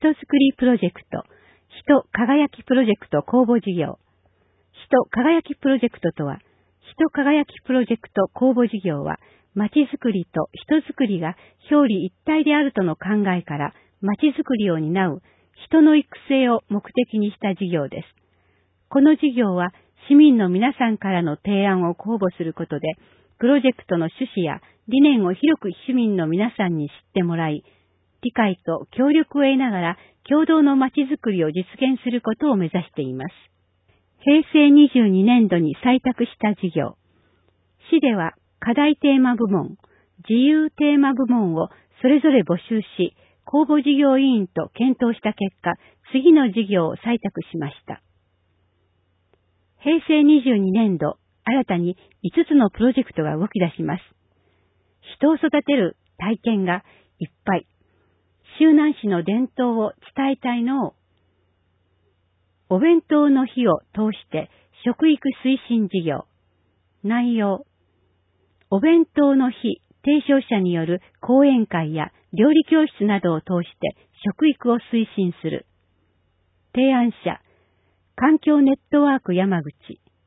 人づくりプロジェクト、人輝きプロジェクト公募事業。人輝きプロジェクトとは、人輝きプロジェクト公募事業は、まちづくりと人づくりが表裏一体であるとの考えから、まちづくりを担う人の育成を目的にした事業です。この事業は、市民の皆さんからの提案を公募することで、プロジェクトの趣旨や理念を広く市民の皆さんに知ってもらい、理解と協力を得ながら共同のまちづくりを実現することを目指しています。平成22年度に採択した事業。市では課題テーマ部門、自由テーマ部門をそれぞれ募集し、公募事業委員と検討した結果、次の事業を採択しました。平成22年度、新たに5つのプロジェクトが動き出します。人を育てる体験がいっぱい。周南市の伝統を伝えたいのを、お弁当の日を通して食育推進事業。内容。お弁当の日提唱者による講演会や料理教室などを通して食育を推進する。提案者。環境ネットワーク山口。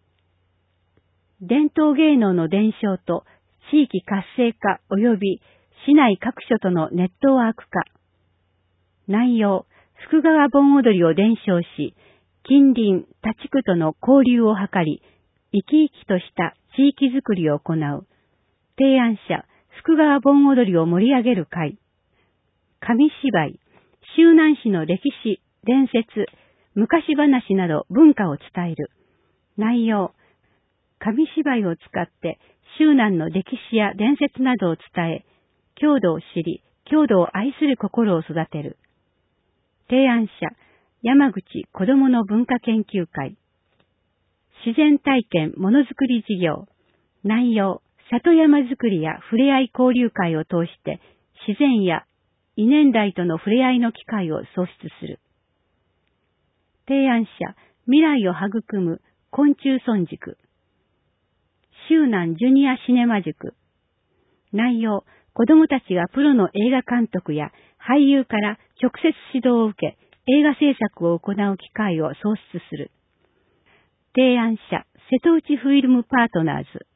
伝統芸能の伝承と地域活性化及び市内各所とのネットワーク化。内容、福川盆踊りを伝承し、近隣他地区との交流を図り、生き生きとした地域づくりを行う。提案者、福川盆踊りを盛り上げる会。紙芝居、周南市の歴史、伝説、昔話など文化を伝える。内容、紙芝居を使って周南の歴史や伝説などを伝え、郷土を知り、郷土を愛する心を育てる。提案者、山口子どもの文化研究会。自然体験ものづくり事業。内容、里山づくりやふれあい交流会を通して自然や異年代とのふれあいの機会を創出する。提案者、未来を育む昆虫村塾。周南ジュニアシネマ塾。内容、子どもたちがプロの映画監督や俳優から直接指導を受け、映画制作を行う機会を創出する。提案者、瀬戸内フィルムパートナーズ。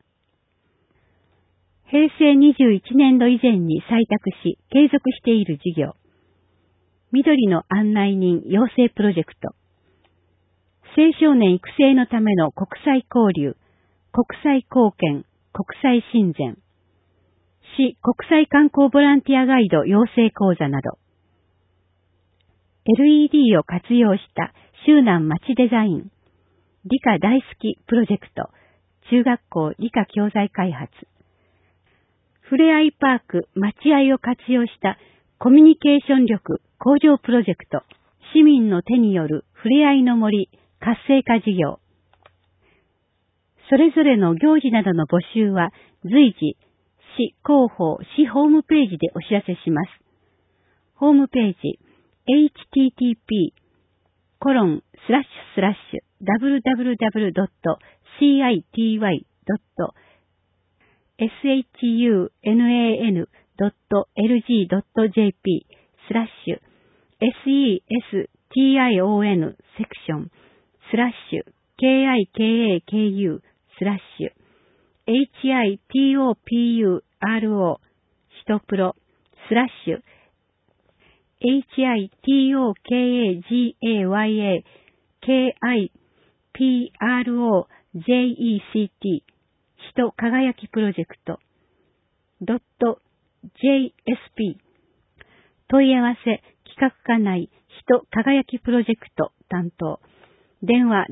平成21年度以前に採択し、継続している事業。緑の案内人養成プロジェクト。青少年育成のための国際交流、国際貢献、国際親善。市国際観光ボランティアガイド養成講座など。LED を活用した周南町デザイン。理科大好きプロジェクト。中学校理科教材開発。ふれあいパーク町愛を活用したコミュニケーション力向上プロジェクト。市民の手によるふれあいの森活性化事業。それぞれの行事などの募集は随時、市広報市ホームページでお知らせします。ホームページ、http://www.city.gov.city/SESTION セクション/KIKAKU/HITOPURO シトプロ/HITOKAGAYAKIPROJECT 人輝きプロジェクト .jsp 問い合わせ企画課内人輝きプロジェクト担当電話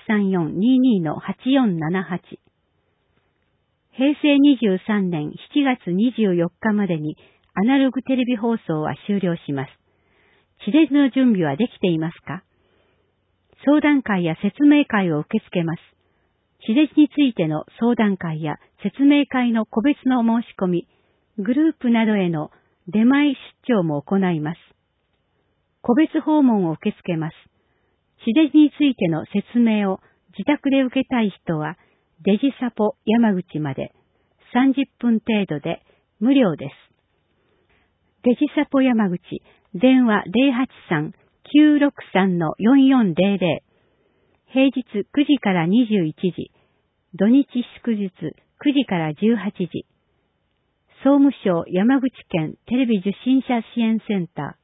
0834-22-8478 平成23年7月24日までにアナログテレビ放送は終了します。地デジの準備はできていますか？相談会や説明会を受け付けます。地デジについての相談会や説明会の個別の申し込み、グループなどへの出前出張も行います。個別訪問を受け付けます。地デジについての説明を自宅で受けたい人は、デジサポ山口まで30分程度で無料です。デジサポ山口、電話 963-4400、平日9時から21時、土日祝日9時から18時、総務省山口県テレビ受信者支援センター